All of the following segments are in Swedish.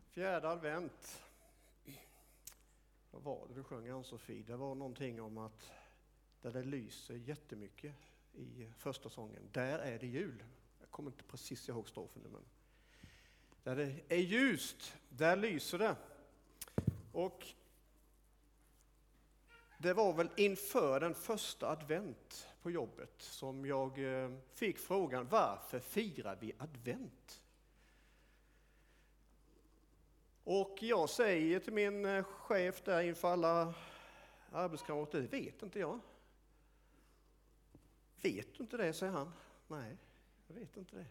Fjärde advent. Vad var det du sjöng, Ann-Sofie? Det var någonting om att där det lyser jättemycket i första sången. Där är det jul. Jag kommer inte precis ihåg strofen nu, men där det är ljust, där lyser det. Och det var väl inför den första advent på jobbet som jag fick frågan: varför firar vi advent? Och jag säger till min chef där inför alla arbetskamrater: det vet inte jag. Vet du inte det, säger han. Nej, jag vet inte det.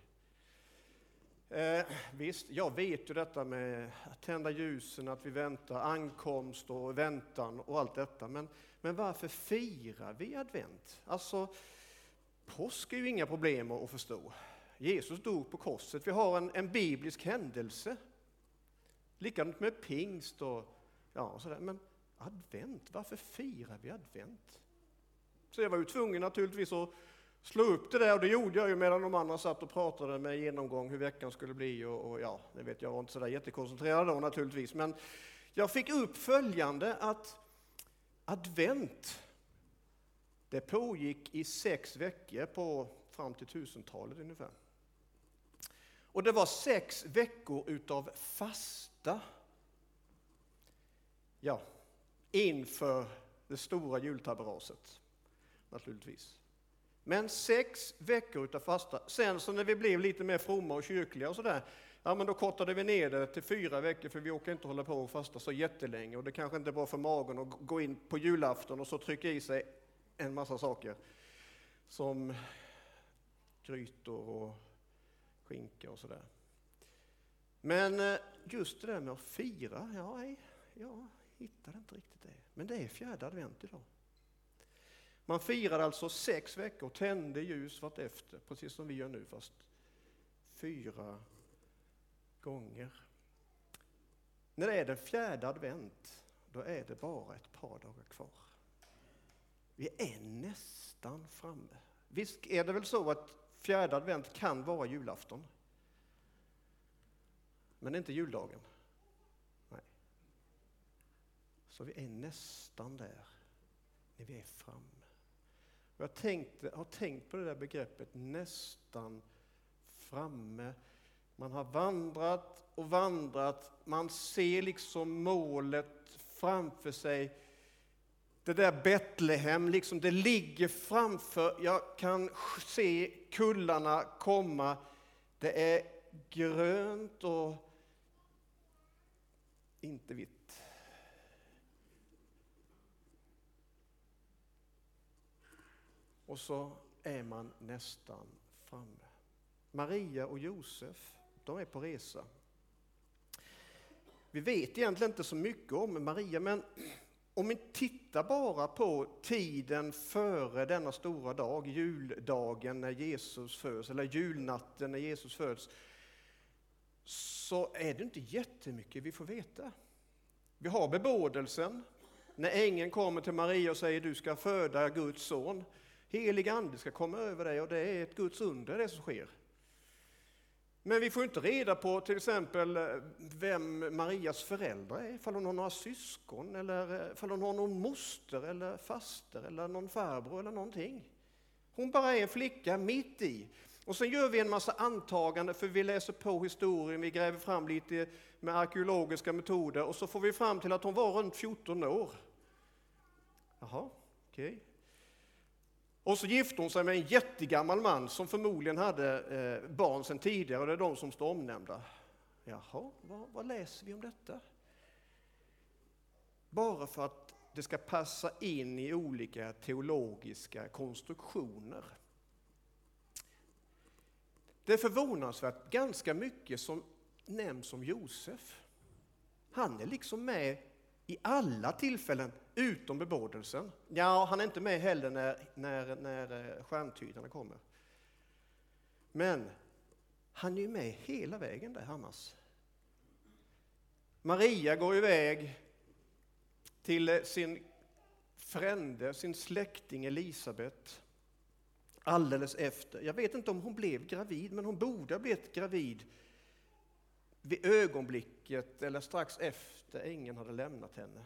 Visst, jag vet ju detta med att tända ljusen, att vi väntar ankomst och väntan och allt detta. Men varför firar vi advent? Alltså, påsk är ju inga problem att förstå. Jesus dog på korset. Vi har en biblisk händelse. Likadant med pingst och sådär. Men advent, varför firar vi advent? Så jag var ju tvungen naturligtvis att slå upp det där, och det gjorde jag ju medan de andra satt och pratade med genomgång hur veckan skulle bli. Och det vet jag var inte sådär jättekoncentrerad då naturligtvis. Men jag fick upp följande, att advent, det pågick i 6 veckor fram till 1000-talet ungefär. Och det var 6 veckor utav fasta. Inför det stora jultaberaset naturligtvis. Men 6 veckor utav fasta. Sen så när vi blev lite mer fromma och kyrkliga och sådär, men då kortade vi ner det till 4 veckor, för vi åker inte hålla på och fasta så jättelänge. Och det kanske inte är bra för magen att gå in på julafton och så trycka i sig en massa saker. Som grytor och skinka och sådär. Men just det där med att fira, jag hittade inte riktigt det. Men det är fjärde advent idag. Man firar alltså 6 veckor, tände ljus vart efter, precis som vi gör nu, fast 4 gånger. När det är den fjärde advent, då är det bara ett par dagar kvar. Vi är nästan framme. Visst är det väl så att fjärde advent kan vara julafton? Men inte juldagen. Nej. Så vi är nästan där när vi är framme. Och jag har tänkt på det där begreppet nästan framme. Man har vandrat och vandrat. Man ser liksom målet framför sig. Det där Betlehem, liksom det ligger framför. Jag kan se kullarna komma. Det är grönt och inte vitt. Och så är man nästan framme. Maria och Josef, de är på resa. Vi vet egentligen inte så mycket om Maria, men om vi tittar bara på tiden före denna stora dag, juldagen när Jesus föds, eller julnatten när Jesus föds, så är det inte jättemycket vi får veta. Vi har bebådelsen, när ängeln kommer till Maria och säger: du ska föda Guds son. Helig ande ska komma över dig, och det är ett Guds under det som sker. Men vi får inte reda på till exempel vem Marias föräldrar är, ifall hon har några syskon, eller ifall hon har någon moster eller faster eller någon farbror eller någonting. Hon bara är en flicka mitt i. Och sen gör vi en massa antaganden, för vi läser på historien, vi gräver fram lite med arkeologiska metoder, och så får vi fram till att hon var runt 14 år. Jaha, okej. Och så gifte hon sig med en jättegammal man som förmodligen hade barn sedan tidigare, och det är de som står omnämnda. Jaha, vad läser vi om detta? Bara för att det ska passa in i olika teologiska konstruktioner. Det är förvånansvärt ganska mycket som nämns om Josef. Han är liksom med i alla tillfällen utom bebådelsen. Han är inte med heller när stjärntydarna kommer. Men han är ju med hela vägen där annars. Maria går iväg till sin frände, sin släkting Elisabet, alldeles efter. Jag vet inte om hon blev gravid, men hon borde ha blivit gravid vid ögonblicket eller strax efter ängeln hade lämnat henne.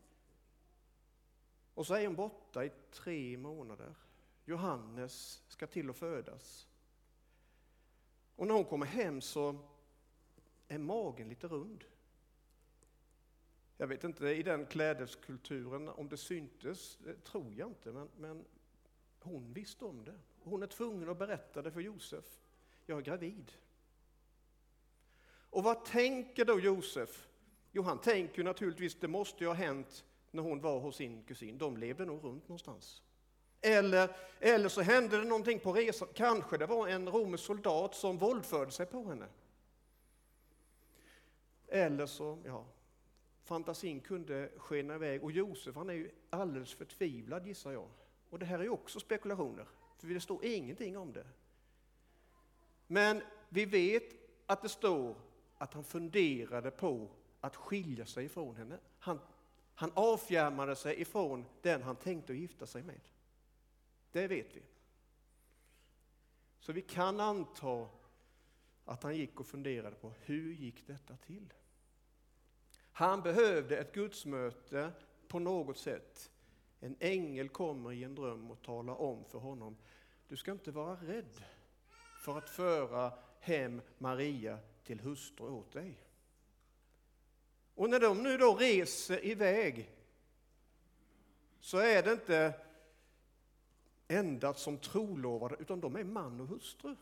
Och så är hon borta i 3 månader. Johannes ska till att födas. Och när hon kommer hem så är magen lite rund. Jag vet inte i den klädeskulturen om det syntes, det tror jag inte, men hon visste om det. Hon är tvungen att berätta det för Josef. Jag är gravid. Och vad tänker då Josef? Jo, han tänker naturligtvis, det måste ju ha hänt när hon var hos sin kusin. De levde nog runt någonstans. Eller så hände det någonting på resan. Kanske det var en romersk soldat som våldförde sig på henne. Eller så, fantasin kunde skena iväg. Och Josef, han är ju alldeles förtvivlad, gissar jag. Och det här är ju också spekulationer, för det står ingenting om det. Men vi vet att det står att han funderade på att skilja sig ifrån henne. Han avfjärmade sig ifrån den han tänkte att gifta sig med. Det vet vi. Så vi kan anta att han gick och funderade på hur gick detta till. Han behövde ett gudsmöte på något sätt. En ängel kommer i en dröm och talar om för honom: du ska inte vara rädd för att föra hem Maria till hustru åt dig. Och när de nu då reser iväg så är det inte endast som trolovade, utan de är man och hustru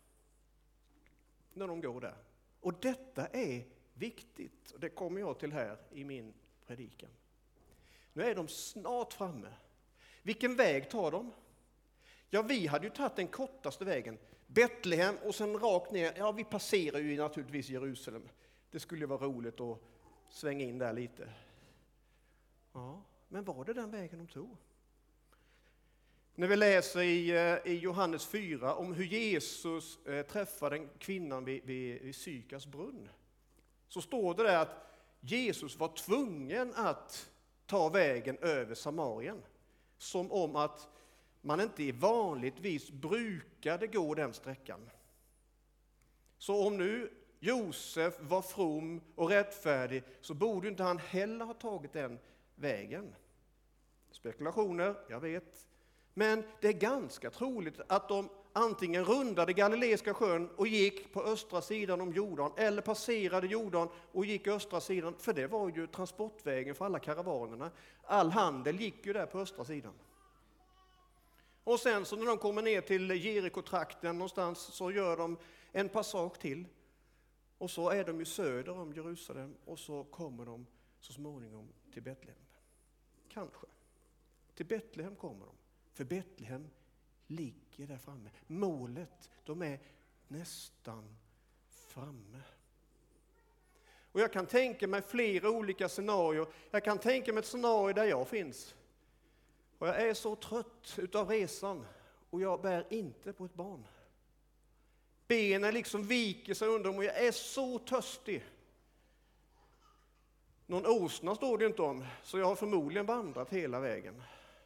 när de går där. Och detta är viktigt, och det kommer jag till här i min predikan. Nu är de snart framme. Vilken väg tar de? Ja, vi hade ju tagit den kortaste vägen. Betlehem och sen rakt ner. Ja, vi passerar ju naturligtvis Jerusalem. Det skulle ju vara roligt att svänga in där lite. Ja, men var det den vägen de tog? När vi läser i Johannes 4 om hur Jesus träffade den kvinnan vid Sykars brunn, så står det där att Jesus var tvungen att ta vägen över Samarien. Som om att man inte vanligtvis brukade gå den sträckan. Så om nu Josef var from och rättfärdig, så borde inte han heller ha tagit den vägen. Spekulationer, jag vet. Men det är ganska troligt att de antingen rundade Galileiska sjön och gick på östra sidan om Jordan, eller passerade Jordan och gick östra sidan, för det var ju transportvägen för alla karavanerna. All handel gick ju där på östra sidan. Och sen så när de kommer ner till Jeriko-trakten någonstans, så gör de en passage till. Och så är de ju söder om Jerusalem, och så kommer de så småningom till Betlehem. Kanske. Till Betlehem kommer de. För Betlehem ligger där framme. Målet, de är nästan framme. Och jag kan tänka mig flera olika scenarier. Jag kan tänka mig ett scenario där jag finns. Och jag är så trött utav resan, och jag bär inte på ett barn. Benen liksom viker sig under mig, och jag är så törstig. Någon åsna står det inte om, så jag har förmodligen vandrat hela vägen.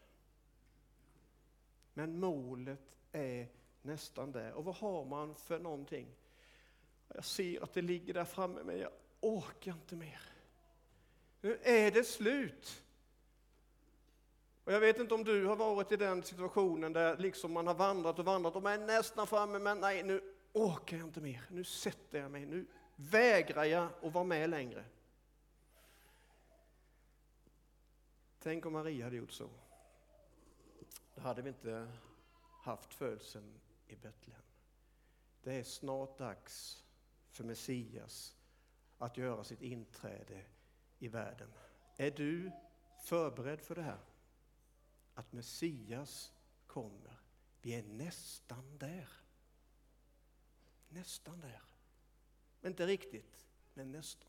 Men målet är nästan där. Och vad har man för någonting? Jag ser att det ligger där framme, men jag orkar inte mer. Nu är det slut. Och jag vet inte om du har varit i den situationen där liksom man har vandrat och vandrat och man är nästan framme, men nej, nu orkar jag inte mer. Nu sätter jag mig, nu vägrar jag att vara med längre. Tänk om Maria hade gjort så. Då hade vi inte haft födseln i Betlehem. Det är snart dags för Messias att göra sitt inträde i världen. Är du förberedd för det här? Att Messias kommer. Vi är nästan där. Nästan där. Inte riktigt, men nästan.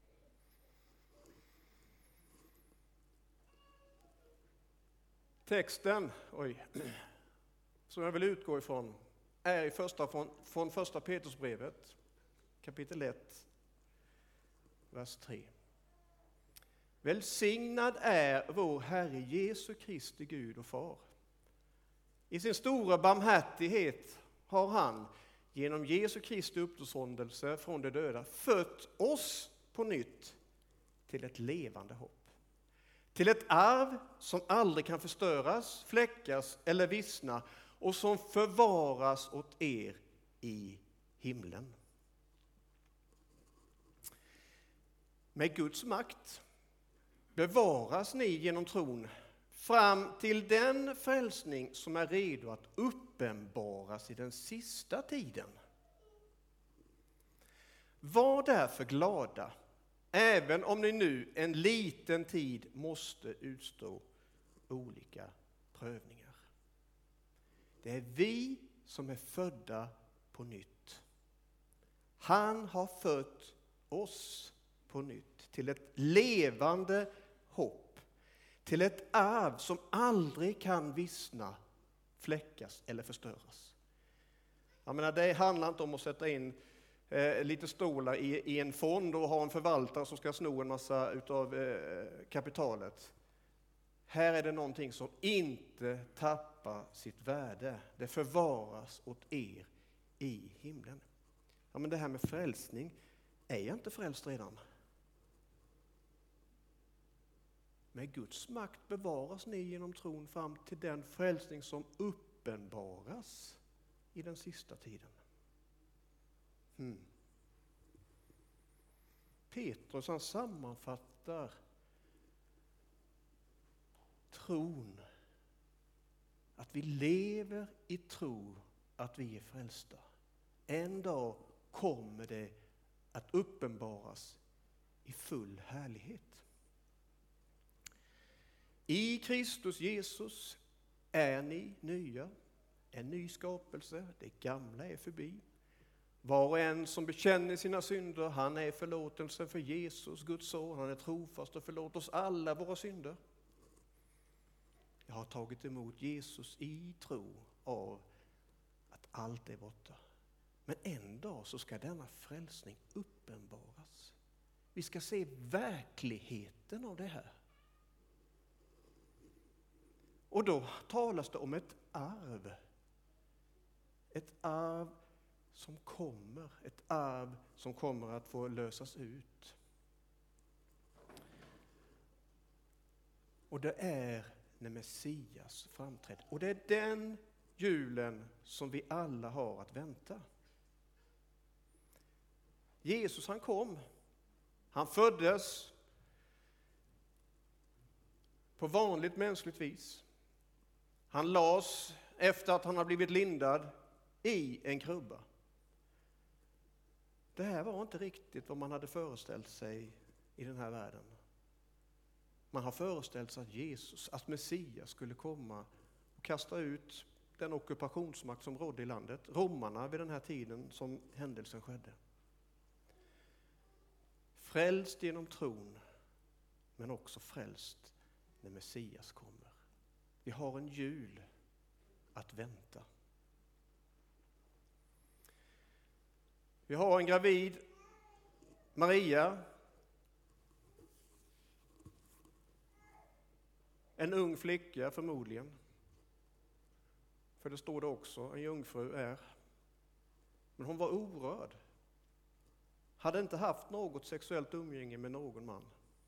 Texten, som jag vill utgå ifrån, är från första Petrusbrevet, kapitel 1, vers 3. Välsignad är vår Herre Jesu Kristi Gud och Far. I sin stora barmhärtighet har han genom Jesu Kristi uppståndelse från de döda fött oss på nytt till ett levande hopp. Till ett arv som aldrig kan förstöras, fläckas eller vissna och som förvaras åt er i himlen. Med Guds makt bevaras ni genom tron fram till den frälsning som är redo att uppenbaras i den sista tiden. Var därför glada, även om ni nu en liten tid måste utstå olika prövningar. Det är vi som är födda på nytt. Han har fött oss på nytt till ett levande hopp, till ett arv som aldrig kan vissna, fläckas eller förstöras. Jag menar, det handlar inte om att sätta in lite stolar i en fond och ha en förvaltare som ska sno en massa utav kapitalet. Här är det någonting som inte tappar sitt värde. Det förvaras åt er i himlen. Ja, men det här med frälsning, är jag inte frälst redan? Med Guds makt bevaras ni genom tron fram till den frälsning som uppenbaras i den sista tiden. Petrus, han sammanfattar tron, att vi lever i tro att vi är frälsta. En dag kommer det att uppenbaras i full härlighet. I Kristus Jesus är ni nya, en ny skapelse, det gamla är förbi. Var och en som bekänner sina synder, han är förlåtelsen för Jesus, Guds son. Han är trofast och förlåter oss alla våra synder. Jag har tagit emot Jesus i tro av att allt är borta. Men en dag så ska denna frälsning uppenbaras. Vi ska se verkligheten av det här. Och då talas det om ett arv. Ett arv som kommer att få lösas ut. Och det är när Messias framträder. Och det är den julen som vi alla har att vänta. Jesus, han kom. Han föddes på vanligt mänskligt vis. Han lades efter att han har blivit lindad i en krubba. Det här var inte riktigt vad man hade föreställt sig i den här världen. Man har föreställt sig att Jesus, att Messias skulle komma och kasta ut den ockupationsmakt som rådde i landet. Romarna vid den här tiden som händelsen skedde. Frälst genom tron, men också frälst när Messias kommer. Vi har en jul att vänta. Vi har en gravid Maria, en ung flicka förmodligen. För det står det också, en jungfru är. Men hon var orörd. Hade inte haft något sexuellt umgänge med någon man.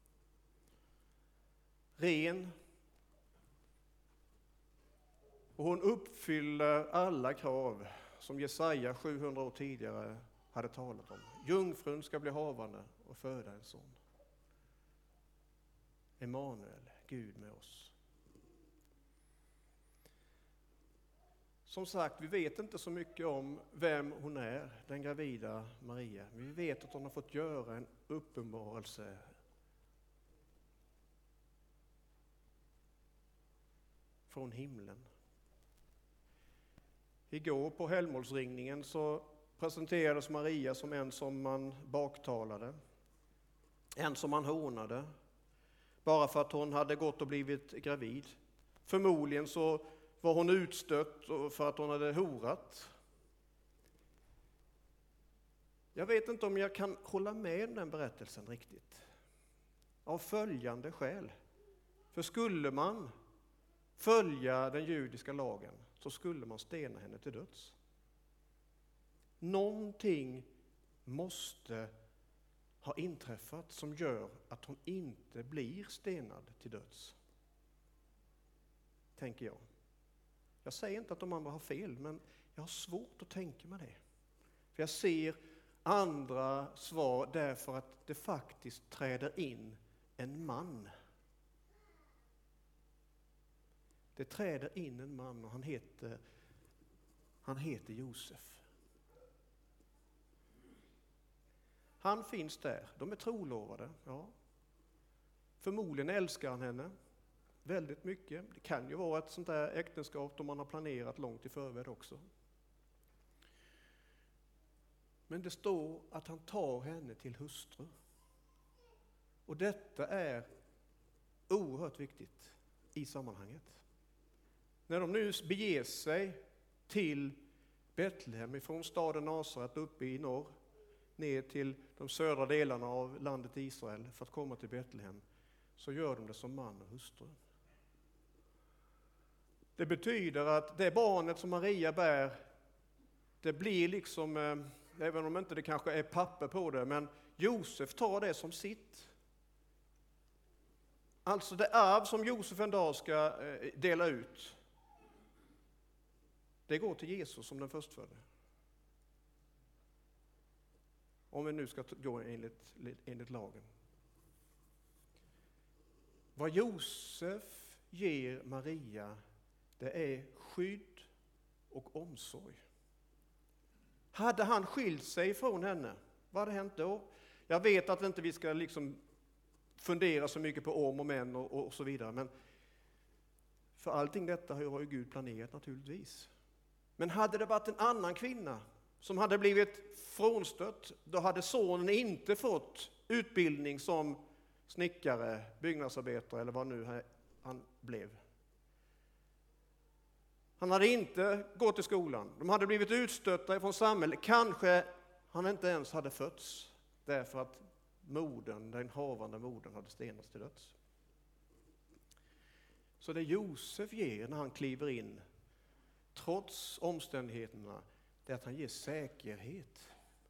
Ren. Och hon uppfyller alla krav som Jesaja 700 år tidigare hade talat om. Jungfrun ska bli havande och föda en son. Emanuel, Gud med oss. Som sagt, vi vet inte så mycket om vem hon är, den gravida Maria. Men vi vet att hon har fått göra en uppenbarelse från himlen. Igår på helgmålsringningen så presenterades Maria som en som man baktalade. En som man hånade. Bara för att hon hade gått och blivit gravid. Förmodligen så var hon utstött för att hon hade horat. Jag vet inte om jag kan hålla med om den berättelsen riktigt. Av följande skäl. För skulle man följa den judiska lagen så skulle man stena henne till döds. Någonting måste ha inträffat som gör att hon inte blir stenad till döds. Tänker jag. Jag säger inte att de andra har fel, men jag har svårt att tänka mig det. För jag ser andra svar därför att det faktiskt träder in en man. Det träder in en man och han heter Josef. Han finns där. De är trolovade. Ja. Förmodligen älskar han henne väldigt mycket. Det kan ju vara ett sånt där äktenskap som man har planerat långt i förväg också. Men det står att han tar henne till hustru. Och detta är oerhört viktigt i sammanhanget. När de nu beger sig till Betlehem ifrån staden Nasaret uppe i norr ner till de södra delarna av landet Israel för att komma till Betlehem, så gör de det som man och hustru. Det betyder att det barnet som Maria bär, det blir liksom, även om inte det kanske är papper på det, men Josef tar det som sitt. Alltså det arv som Josef en dag ska dela ut, det går till Jesus som den förstfödde. Om vi nu ska gå enligt lagen. Vad Josef ger Maria, det är skydd och omsorg. Hade han skilt sig från henne, vad hade hänt då? Jag vet att inte vi ska liksom fundera så mycket på om och men och så vidare, men för allting detta har ju Gud planerat naturligtvis. Men hade det varit en annan kvinna som hade blivit frånstött, då hade sonen inte fått utbildning som snickare, byggnadsarbetare eller vad nu han blev. Han hade inte gått till skolan. De hade blivit utstötta från samhället. Kanske han inte ens hade fötts därför att den havande modern hade stenats till döds. Så det Josef ger när han kliver in, trots omständigheterna, det är att han ger säkerhet.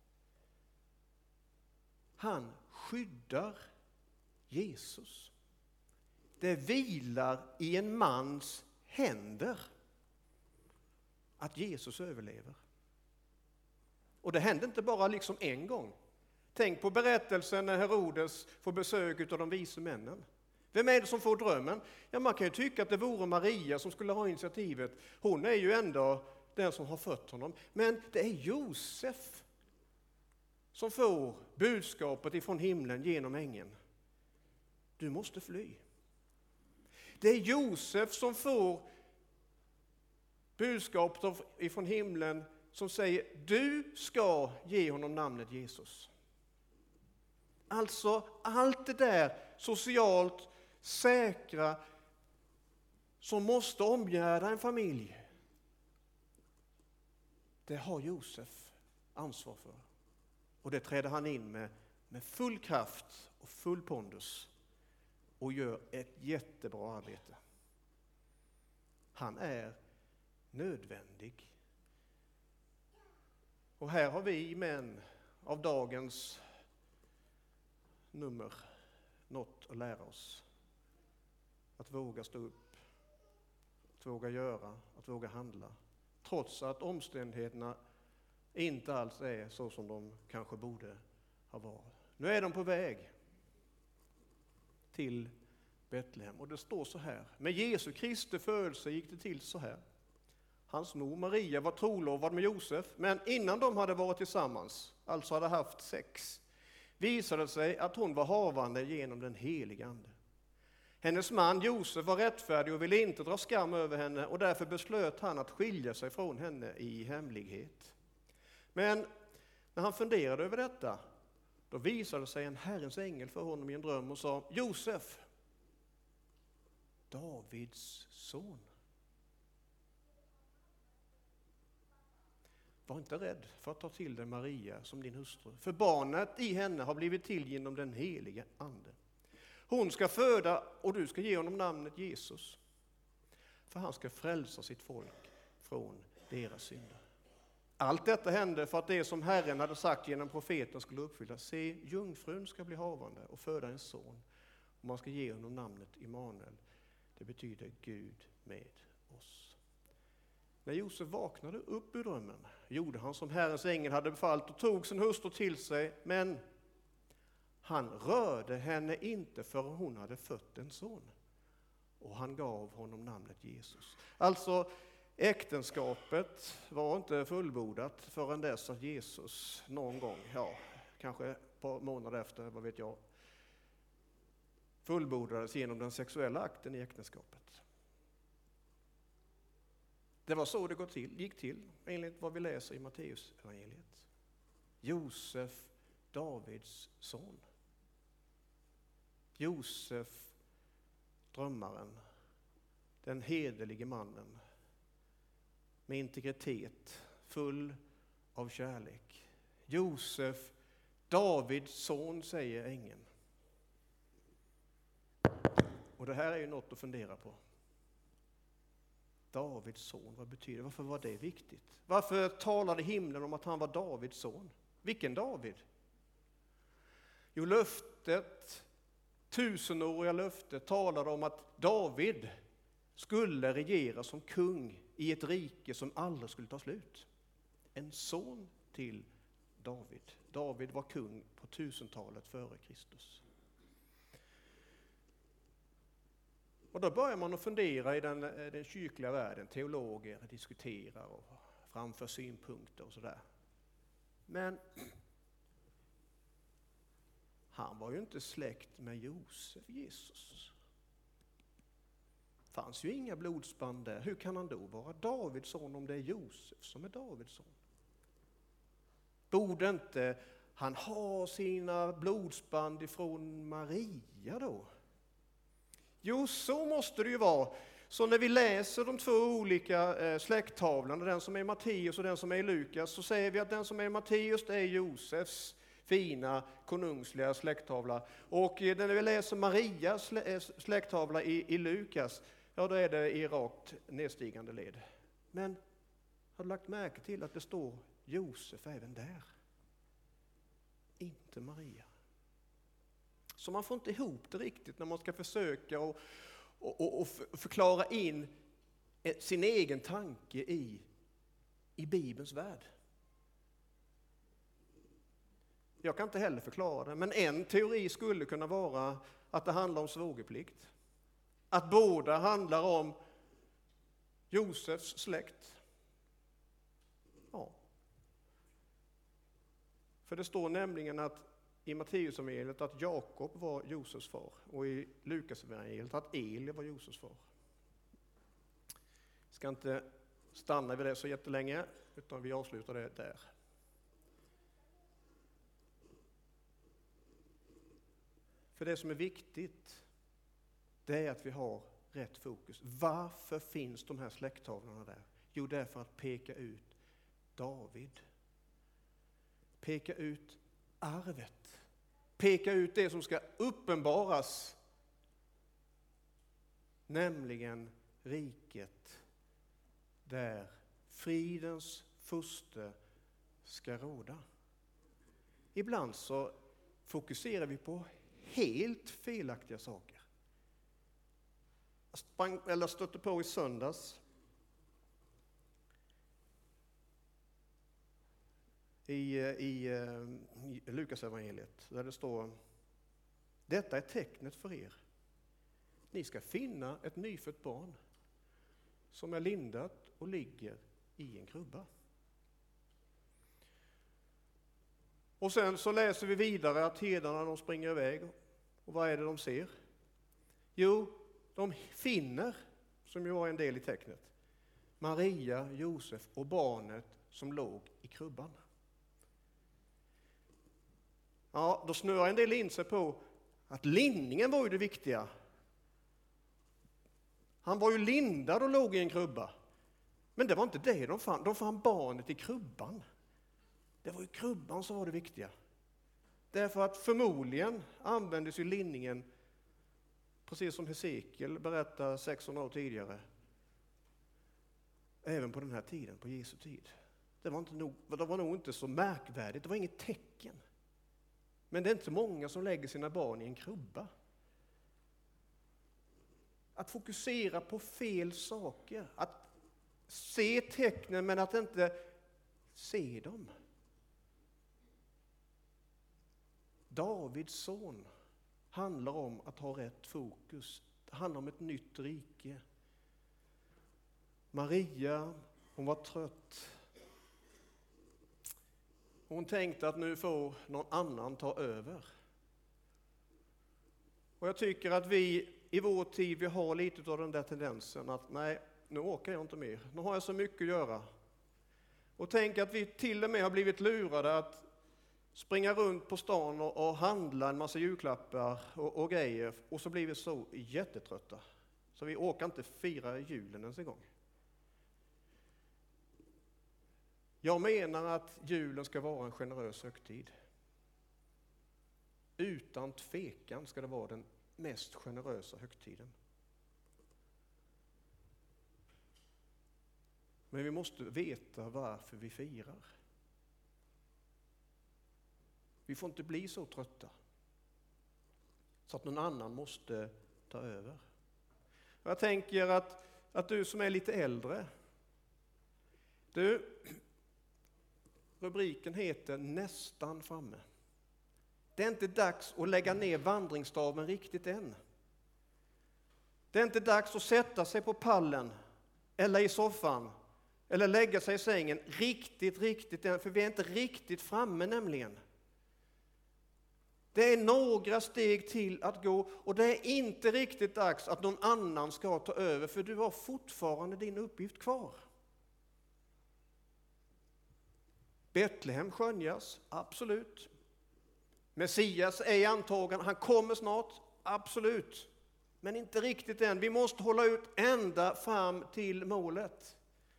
Han skyddar Jesus. Det vilar i en mans händer att Jesus överlever. Och det hände inte bara liksom en gång. Tänk på berättelsen när Herodes får besök av de vise männen. Vem är det som får drömmen? Ja, man kan ju tycka att det vore Maria som skulle ha initiativet. Hon är ju ändå den som har fött honom. Men det är Josef som får budskapet ifrån himlen genom ängeln. Du måste fly. Det är Josef som får budskapet ifrån himlen som säger du ska ge honom namnet Jesus. Alltså allt det där socialt säkra som måste omgärda en familj, det har Josef ansvar för. Och det träder han in med full kraft och full pondus och gör ett jättebra arbete. Han är nödvändig. Och här har vi män av dagens nummer något att lära oss. Att våga stå upp, att våga göra, att våga handla. Trots att omständigheterna inte alls är så som de kanske borde ha varit. Nu är de på väg till Betlehem och det står så här. Med Jesu Kristi födelse gick det till så här. Hans mor Maria var trolovad med Josef, men innan de hade varit tillsammans, alltså hade haft sex, visade sig att hon var havande genom den heliga ande. Hennes man Josef var rättfärdig och ville inte dra skam över henne och därför beslöt han att skilja sig från henne i hemlighet. Men när han funderade över detta, då visade sig en Herrens ängel för honom i en dröm och sa: Josef, Davids son. Var inte rädd för att ta till dig Maria som din hustru, för barnet i henne har blivit till genom den heliga ande. Hon ska föda och du ska ge honom namnet Jesus, för han ska frälsa sitt folk från deras synder. Allt detta hände för att det som Herren hade sagt genom profeten skulle uppfyllas. Se, jungfrun ska bli havande och föda en son. Och man ska ge honom namnet Immanuel. Det betyder Gud med oss. När Josef vaknade upp ur drömmen gjorde han som Herrens ängel hade befallt och tog sin hustru till sig. Men han rörde henne inte förrän hon hade fött en son. Och han gav honom namnet Jesus. Alltså, äktenskapet var inte fullbordat förrän dess att Jesus någon gång, kanske ett par månader efter, vad vet jag, fullbordades genom den sexuella akten i äktenskapet. Det var så det gick till, enligt vad vi läser i Matteus evangeliet. Josef, Davids son. Josef, drömmaren, den hederlige mannen med integritet, full av kärlek. Josef, Davids son, säger ängeln. Och det här är ju något att fundera på. Davids son, vad betyder det? Varför var det viktigt? Varför talade himlen om att han var Davids son? Vilken David? Jo, löftet, tusenåriga löftet, talade om att David skulle regera som kung i ett rike som aldrig skulle ta slut. En son till David. David var kung på 1000-talet före Kristus. Och då börjar man att fundera i den kyrkliga världen. Teologer diskuterar och framför synpunkter och sådär. Men han var ju inte släkt med Josef, Jesus. Det fanns ju inga blodsband där. Hur kan han då vara Davids son om det är Josef som är Davids son? Borde inte han ha sina blodsband ifrån Maria då? Jo, så måste det ju vara. Så när vi läser de två olika släkttavlorna, den som är Matteus och den som är Lukas, så säger vi att den som är Matteus är Josefs fina konungsliga släkttavla. Och när vi läser Marias släkttavla i Lukas, då är det i rakt nedstigande led. Men har du lagt märke till att det står Josef även där? Inte Maria. Så man får inte ihop det riktigt när man ska försöka och förklara in sin egen tanke i Bibelns värld. Jag kan inte heller förklara det, men en teori skulle kunna vara att det handlar om svågerplikt. Att båda handlar om Josefs släkt. Ja. För det står nämligen att i Matteusevangeliet att Jakob var Josefs far och i Lukasevangeliet att Eli var Josefs far. Jag ska inte stanna vid det så jättelänge, utan vi avslutar det där. För det som är viktigt, det är att vi har rätt fokus. Varför finns de här släkttavlorna där? Jo, det är för att peka ut David. Peka ut arvet. Peka ut det som ska uppenbaras. Nämligen riket där fridens furste ska råda. Ibland så fokuserar vi på helt felaktiga saker. Jag stötte på i söndags i Lukasevangeliet där det står: detta är tecknet för er. Ni ska finna ett nyfött barn som är lindat och ligger i en krubba. Och sen så läser vi vidare att herdarna de springer iväg. Och vad är det de ser? Jo, de finner, som ju var en del i tecknet, Maria, Josef och barnet som låg i krubban. Ja, då snöar en del in sig på att linningen var ju det viktiga. Han var ju lindad och låg i en krubba. Men det var inte det de fann. De fann barnet i krubban. Det var ju krubban som var det viktiga. Därför att förmodligen användes ju linningen, precis som Hesekiel berättar 600 år tidigare, även på den här tiden, på Jesu tid. Det var nog inte så märkvärdigt, det var inget tecken. Men det är inte många som lägger sina barn i en krubba. Att fokusera på fel saker, att se tecknen men att inte se dem. Davids son handlar om att ha rätt fokus. Det handlar om ett nytt rike. Maria, hon var trött. Hon tänkte att nu får någon annan ta över. Och jag tycker att vi i vår tid, vi har lite av den där tendensen att nej, nu orkar jag inte mer. Nu har jag så mycket att göra. Och tänk att vi till och med har blivit lurade att springa runt på stan och handla en massa julklappar och grejer. Och så blir vi så jättetrötta. Så vi orkar inte fira julen ens en gång. Jag menar att julen ska vara en generös högtid. Utan tvekan ska det vara den mest generösa högtiden. Men vi måste veta varför vi firar. Vi får inte bli så trötta så att någon annan måste ta över. Jag tänker att du som är lite äldre, rubriken heter Nästan framme. Det är inte dags att lägga ner vandringsstaven riktigt än. Det är inte dags att sätta sig på pallen eller i soffan eller lägga sig i sängen riktigt än, för vi är inte riktigt framme nämligen. Det är några steg till att gå och det är inte riktigt dags att någon annan ska ta över, för du har fortfarande din uppgift kvar. Betlehem skönjas, absolut. Messias är antagen, han kommer snart, absolut. Men inte riktigt än, vi måste hålla ut ända fram till målet.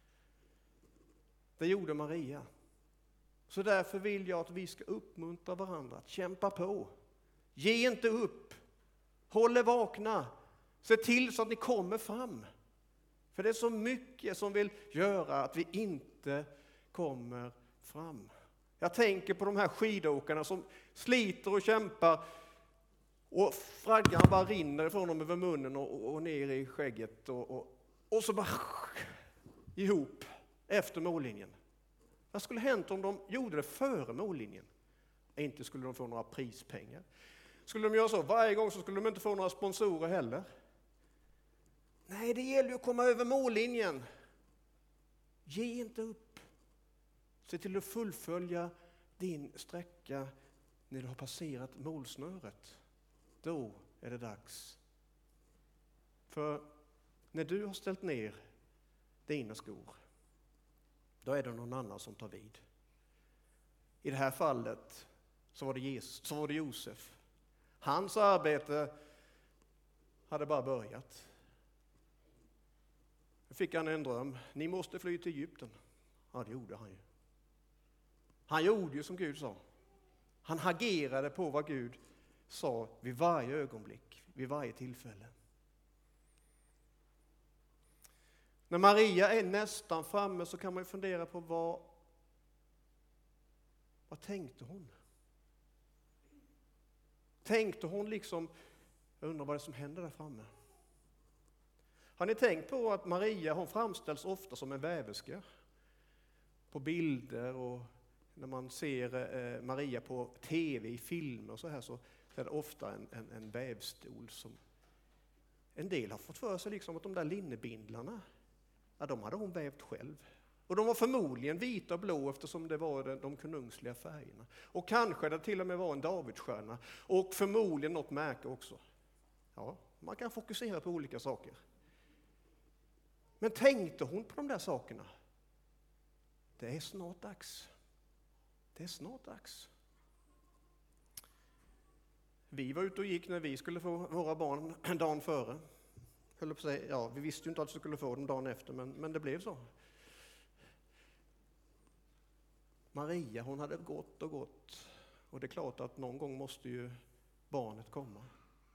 Det gjorde Maria. Så därför vill jag att vi ska uppmuntra varandra att kämpa på. Ge inte upp, håll er vakna, se till så att ni kommer fram. För det är så mycket som vill göra att vi inte kommer fram. Jag tänker på de här skidåkarna som sliter och kämpar och fraggan bara rinner ifrån dem över munnen och ner i skägget och så bara ihop efter mållinjen. Vad skulle hänt om de gjorde det före mållinjen? Inte skulle de få några prispengar. Skulle de göra så varje gång så skulle de inte få några sponsorer heller. Nej, det gäller ju att komma över mållinjen. Ge inte upp. Se till att fullfölja din sträcka när du har passerat målsnöret. Då är det dags. För när du har ställt ner dina skor, då är det någon annan som tar vid. I det här fallet så var det Josef. Hans arbete hade bara börjat. Då fick han en dröm. Ni måste fly till Egypten. Ja, det gjorde han ju. Han gjorde ju som Gud sa. Han agerade på vad Gud sa vid varje ögonblick, vid varje tillfälle. När Maria är nästan framme så kan man ju fundera på vad tänkte hon? Tänkte hon liksom, jag undrar vad det som händer där framme. Har ni tänkt på att Maria, hon framställs ofta som en väverska? På bilder och när man ser Maria på tv, i filmer och så här, så är det ofta en vävstol som en del har fått för sig liksom att de där linnebindlarna, ja, de hade hon vävt själv. Och de var förmodligen vita och blå eftersom det var de konungsliga färgerna. Och kanske det till och med var en Davidsstjärna. Och förmodligen något märke också. Ja, man kan fokusera på olika saker. Men tänkte hon på de där sakerna? Det är snart dags. Det är snart dags. Vi var ute och gick när vi skulle få våra barn dagen före. Ja, vi visste ju inte att vi skulle få dem dagen efter, men det blev så. Maria, hon hade gått. Och det är klart att någon gång måste ju barnet komma.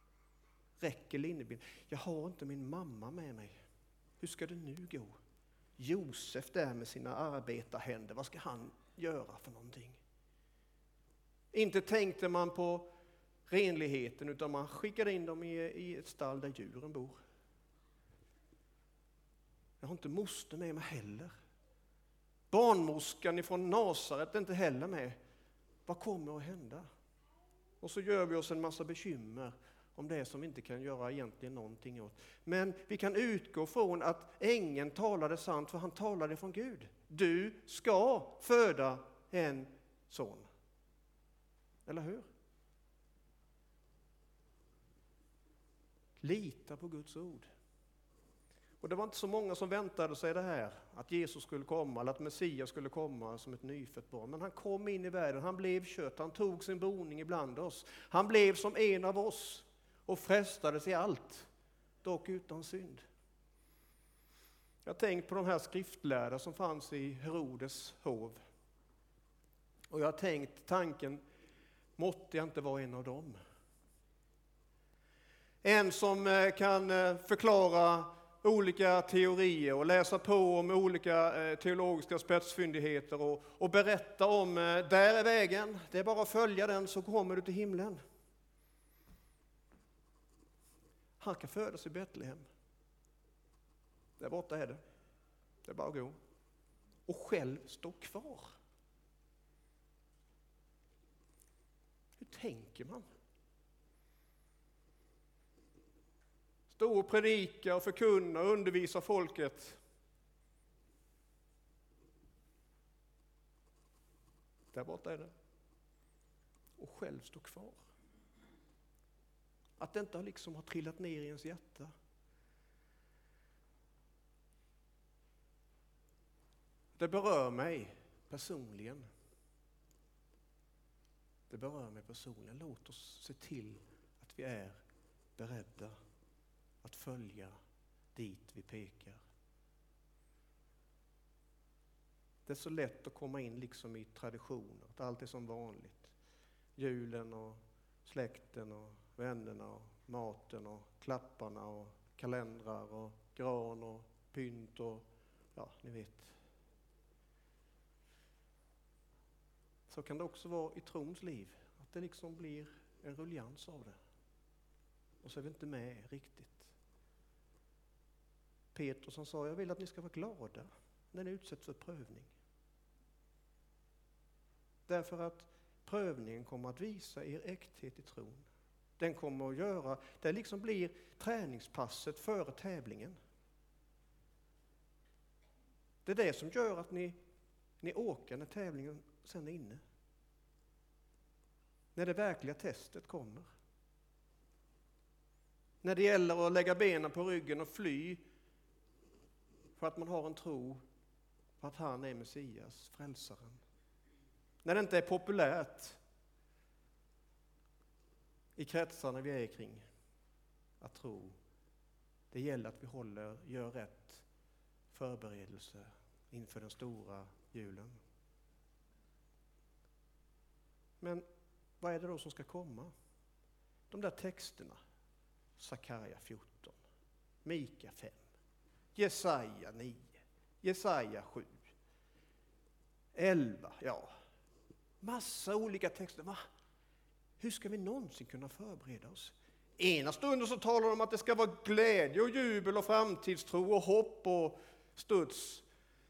Räcker linnebild? Jag har inte min mamma med mig. Hur ska det nu gå? Josef där med sina arbetarhänder, vad ska han göra för någonting? Inte tänkte man på renligheten, utan man skickade in dem i ett stall där djuren bor. Jag har inte moster med mig heller. Barnmorskan ifrån Nasaret är inte heller med. Vad kommer att hända? Och så gör vi oss en massa bekymmer om det som vi inte kan göra egentligen någonting åt. Men vi kan utgå från att ängeln talade sant, för han talade från Gud. Du ska föda en son. Eller hur? Lita på Guds ord. Och det var inte så många som väntade sig det här, att Jesus skulle komma eller att Messias skulle komma som ett nyfött barn. Men han kom in i världen, han blev kött, han tog sin boning ibland oss. Han blev som en av oss och frestades i allt, dock utan synd. Jag har tänkt på de här skriftlärda som fanns i Herodes hov. Och jag har tänkt tanken, måtte jag inte vara en av dem. En som kan förklara olika teorier och läsa på om olika teologiska spetsfyndigheter och berätta om där är vägen, det är bara att följa den så kommer du till himlen. Han kan födas i Betlehem. Där borta är det. Det är bara att gå. Och själv stå kvar. Hur tänker man? Stå och predika och förkunna och undervisa folket. Där borta är det. Och själv stå kvar. Att det inte liksom har trillat ner i ens hjärta. Det berör mig personligen. Det berör mig personligen. Låt oss se till att vi är beredda att följa dit vi pekar. Det är så lätt att komma in liksom i traditioner. Att allt är som vanligt. Julen och släkten och vännerna och maten och klapparna och kalendrar och gran och pynt och ja, ni vet. Så kan det också vara i trons liv. Att det liksom blir en ruljans av det. Och så är vi inte med riktigt. Petrus som sa, jag vill att ni ska vara glada när ni utsätts för prövning. Därför att prövningen kommer att visa er äkthet i tron. Den kommer att göra, det liksom blir träningspasset före tävlingen. Det är det som gör att ni åker när tävlingen sen är inne. När det verkliga testet kommer. När det gäller att lägga benen på ryggen och fly för att man har en tro på att han är Messias, frälsaren. När det inte är populärt i kretsarna vi är kring att tro. Det gäller att vi gör rätt förberedelse inför den stora julen. Men vad är det då som ska komma? De där texterna. Sakaria 14, Mika 5, Jesaja 9, Jesaja 7, 11, ja. Massa olika texter. Va? Hur ska vi någonsin kunna förbereda oss? Ena stunden så talar de om att det ska vara glädje och jubel och framtidstro och hopp och studs.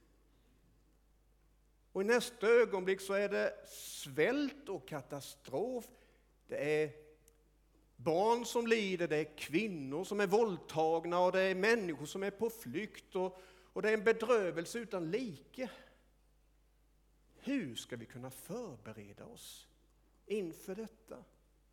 Och i nästa ögonblick så är det svält och katastrof. Det är barn som lider, det är kvinnor som är våldtagna och det är människor som är på flykt och det är en bedrövelse utan like. Hur ska vi kunna förbereda oss inför detta?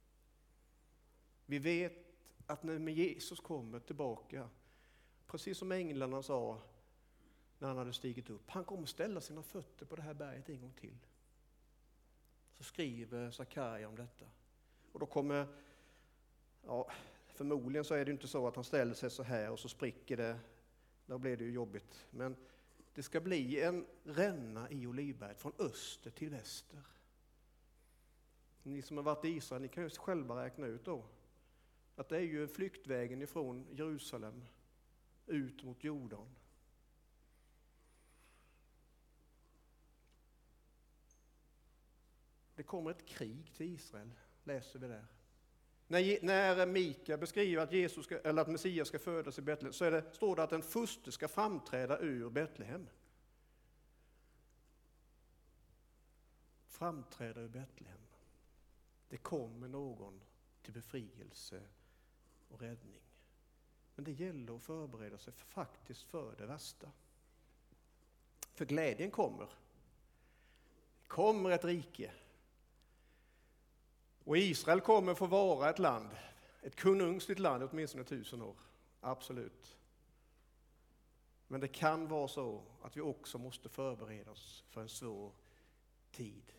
Vi vet att när Jesus kommer tillbaka, precis som änglarna sa när han hade stigit upp, han kommer ställa sina fötter på det här berget en gång till. Så skriver Sakaria om detta. Och då kommer, ja, förmodligen så är det inte så att han ställer sig så här och så spricker det. Då blir det ju jobbigt. Men det ska bli en ränna i Olivberget från öster till väster. Ni som har varit i Israel, ni kan ju själva räkna ut då. Att det är ju flyktvägen ifrån Jerusalem ut mot Jordan. kommer ett krig till Israel, läser vi där. När Mika beskriver att Messias ska födas i Betlehem, så står det att den första ska framträda ur Betlehem. Framträda ur Betlehem. Det kommer någon till befrielse och räddning. Men det gäller att förbereda sig faktiskt för det värsta. För glädjen kommer. Det kommer ett rike. Och Israel kommer få vara ett land, ett konungsligt land åtminstone 1000 år. Absolut. Men det kan vara så att vi också måste förbereda oss för en svår tid.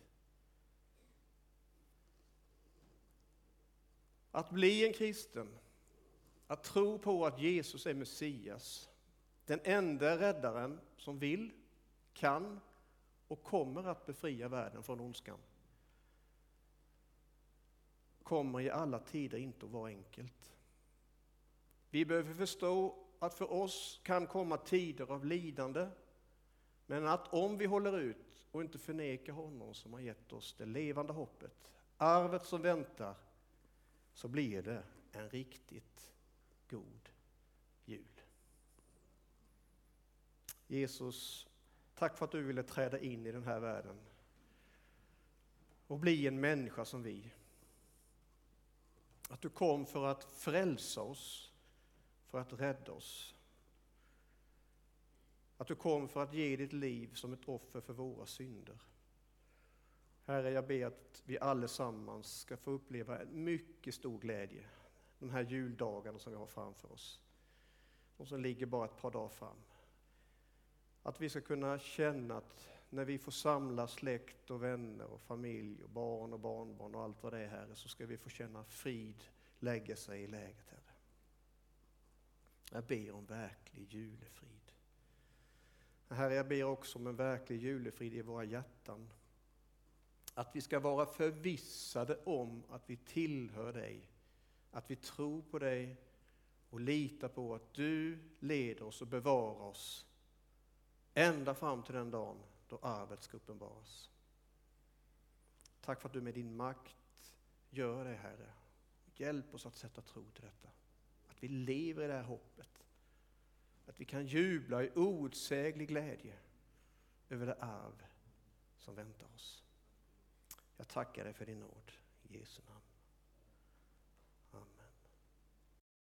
Att bli en kristen, att tro på att Jesus är Messias, den enda räddaren som vill, kan och kommer att befria världen från ondskan, kommer i alla tider inte att vara enkelt. Vi behöver förstå att för oss kan komma tider av lidande, men att om vi håller ut och inte förnekar honom som har gett oss det levande hoppet, arvet som väntar, så blir det en riktigt god jul. Jesus, tack för att du ville träda in i den här världen och bli en människa som vi. Att du kom för att frälsa oss, för att rädda oss. Att du kom för att ge ditt liv som ett offer för våra synder. Herre, jag ber att vi allesammans ska få uppleva en mycket stor glädje de här juldagarna som vi har framför oss. Och som ligger bara ett par dagar fram. Att vi ska kunna känna att när vi får samla släkt och vänner och familj och barn och barnbarn och allt vad det är, Herre, så ska vi få känna frid lägga sig i läget, Herre. Jag ber om verklig julefrid. Herre, jag ber också om en verklig julefrid i våra hjärtan. Att vi ska vara förvissade om att vi tillhör dig, att vi tror på dig och litar på att du leder oss och bevarar oss ända fram till den dagen då arvet ska uppenbaras. Tack för att du med din makt gör det, Herre. Hjälp oss att sätta tro till detta. Att vi lever i det här hoppet. Att vi kan jubla i outsäglig glädje över det arv som väntar oss. Jag tackar dig för din nåd. I Jesu namn.